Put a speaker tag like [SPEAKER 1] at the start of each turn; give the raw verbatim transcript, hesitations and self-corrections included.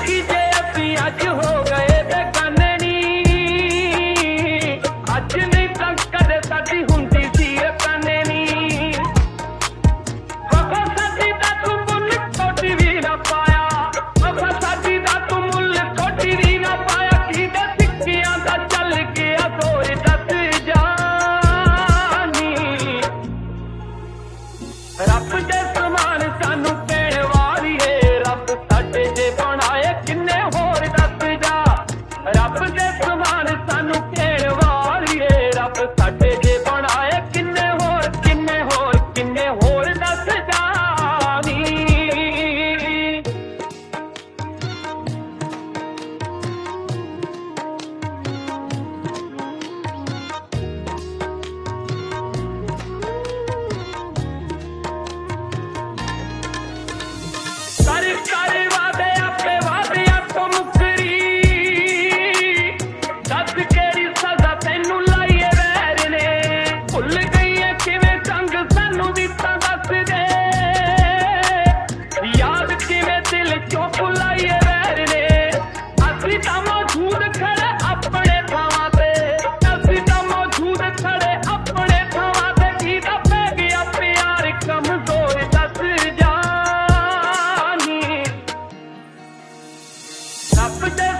[SPEAKER 1] की जे असी अज हो गए बेगाने नी, अज नहीं तां कदे साडी हुंदी सी काने नी। वफा साडी दा तू मुल कोटी भी ना पाया, वफा साडी दा तू मुल कोटी भी ना पाया। कीदे सिक्कियां दा चल गया जोर दस जानी, रब दे समान सानू देण वालीए, रब साडे जे बनाए किन्ने होर दस जा। रब दे समान सानू देण वालीए, रब साडे जे बनाए किन्ने होर किन्ने होर किन्ने होर दस जानी। कर कर वादे आपे वादियां तो मुकरी, दस केड़ी सजा तैनू लाइए वैर ने। भुल गई है किवें संग सानू दिता दस दे, याद किवें दिल चों भुलाइए वैर ने। असी तां मौजूद खड़े अपने थावां ते, असी तां मौजूद खड़े अपने थावां ते। कीदा पै गया प्यार कमजोर दस जानी, रब दे